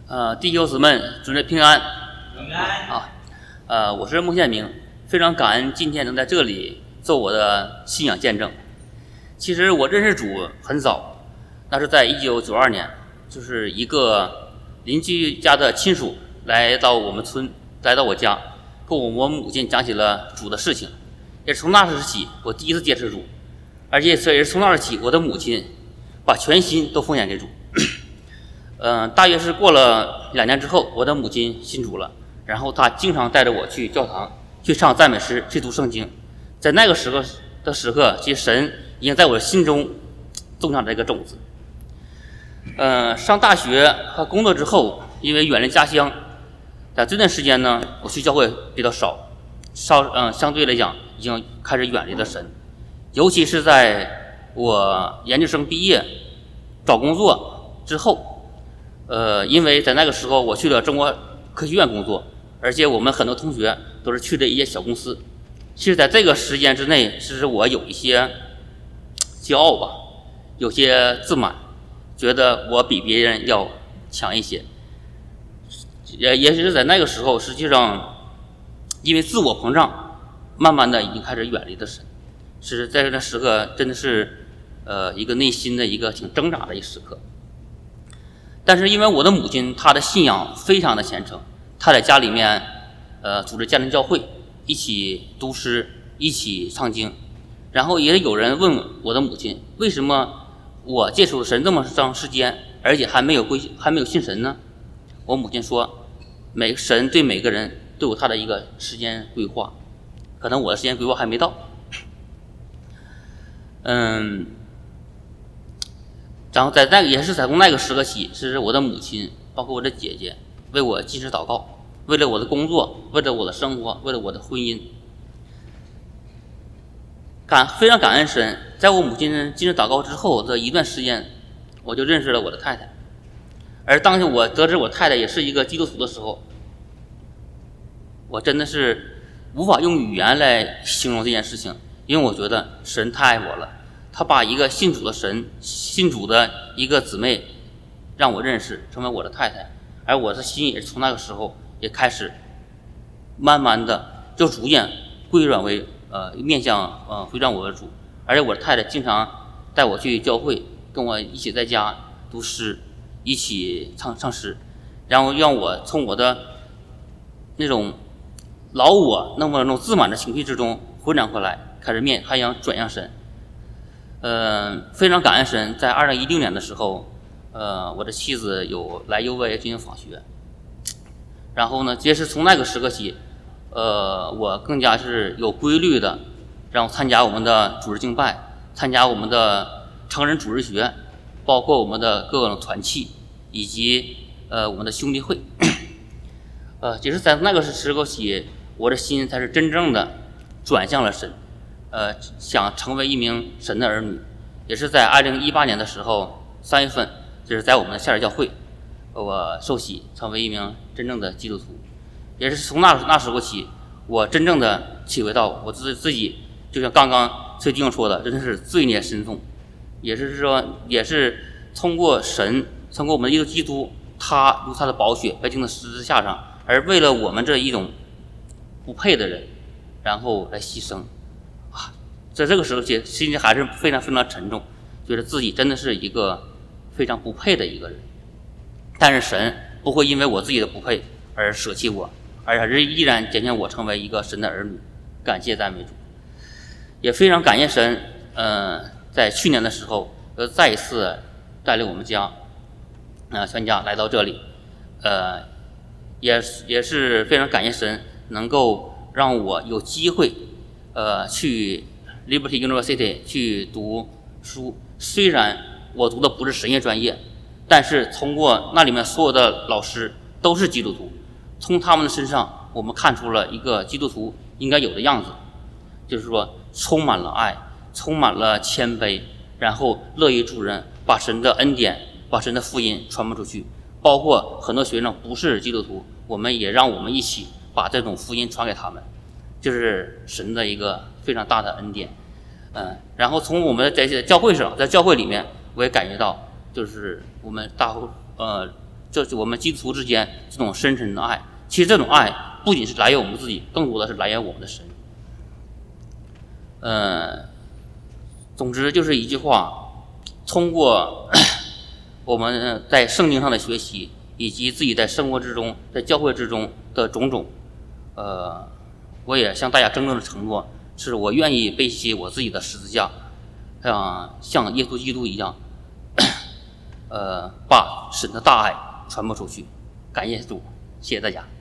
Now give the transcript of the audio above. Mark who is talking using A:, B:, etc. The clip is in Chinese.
A: 弟兄姊妹，主内平安。
B: 平安。
A: 我是孟宪明，非常感恩今天能在这里做我的信仰见证。其实我认识主很早，那是在1992年，就是一个邻居家的亲属来到我们村，来到我家，跟我母亲讲起了主的事情。也是从那时起，我第一次接触主，而且也是从那时起，我的母亲把全心都奉献给主。大约是过了2年之后，我的母亲信主了，然后她经常带着我去教堂，去唱赞美诗，去读圣经。在那个时刻，其实神已经在我的心中种下了一个种子。上大学和工作之后，因为远离家乡，在这段时间呢，我去教会比较少，相对来讲已经开始远离了神。尤其是在我研究生毕业找工作之后，因为在那个时候我去了中国科学院工作，而且我们很多同学都是去的一些小公司。其实在这个时间之内，其实我有一些骄傲吧，有些自满，觉得我比别人要强一些。也是在那个时候，实际上因为自我膨胀，慢慢的已经开始远离了神。是在这个时刻真的是一个内心的一个挺挣扎的一个时刻。但是因为我的母亲她的信仰非常的虔诚，她在家里面组织家庭教会，一起读诗，一起唱经。然后也有人问我的母亲，为什么我接触神这么长时间，而且还没有信神呢？我母亲说，神对每个人都有他的一个时间规划，可能我的时间规划还没到。然后也是从那个时刻起，是我的母亲，包括我的姐姐，为我进食祷告，为了我的工作，为了我的生活，为了我的婚姻。非常感恩神，在我母亲进食祷告之后的一段时间，我就认识了我的太太。而当我得知我太太也是一个基督徒的时候，我真的是无法用语言来形容这件事情，因为我觉得神太爱我了。他把一个信主的一个姊妹让我认识，成为我的太太，而我的心也是从那个时候也开始慢慢的就逐渐归转为面向回转我的主。而且我的太太经常带我去教会，跟我一起在家读诗，一起唱诗，然后让我从我的那种老我那种自满的情绪之中回转过来，还想转向神。非常感恩神，在2016年的时候，我的妻子有来 UVA 进行访学，然后呢，也是从那个时刻起，我更加是有规律的，然后参加我们的主日敬拜，参加我们的成人主日学，包括我们的各种团契，以及我们的兄弟会。也是在那个时刻起，我的心才是真正的转向了神。想成为一名神的儿女，也是在2018年的时候3月份，就是在我们的夏日教会，我受洗成为一名真正的基督徒。也是从那时候起，我真正的体会到我自己，就像刚刚崔弟兄说的，真的是罪孽深重。也是通过神，通过我们的基督，他用他的宝血被钉在十字架上，而为了我们这一种不配的人，然后来牺牲。在这个时候心里还是非常非常沉重，觉得自己真的是一个非常不配的一个人。但是神不会因为我自己的不配而舍弃我，而还是依然拣选我成为一个神的儿女。感谢赞美主，也非常感谢神。在去年的时候，再一次带领我们家全家来到这里，也是非常感谢神能够让我有机会去Liberty University 去读书。虽然我读的不是神学专业，但是通过那里面所有的老师都是基督徒，从他们的身上我们看出了一个基督徒应该有的样子，就是说充满了爱，充满了谦卑，然后乐于助人，把神的恩典，把神的福音传播出去。包括很多学生不是基督徒，我们也让我们一起把这种福音传给他们，就是神的一个非常大的恩典。然后从我们在教会上，在教会里面，我也感觉到，就是我们就是我们基督徒之间这种深沉的爱。其实这种爱不仅是来源我们自己，更多的是来源我们的神。总之就是一句话，通过我们在圣经上的学习，以及自己在生活之中、在教会之中的种种，我也向大家真正的承诺，是我愿意背起我自己的十字架，像耶稣基督一样，把神的大爱传播出去。感谢主，谢谢大家。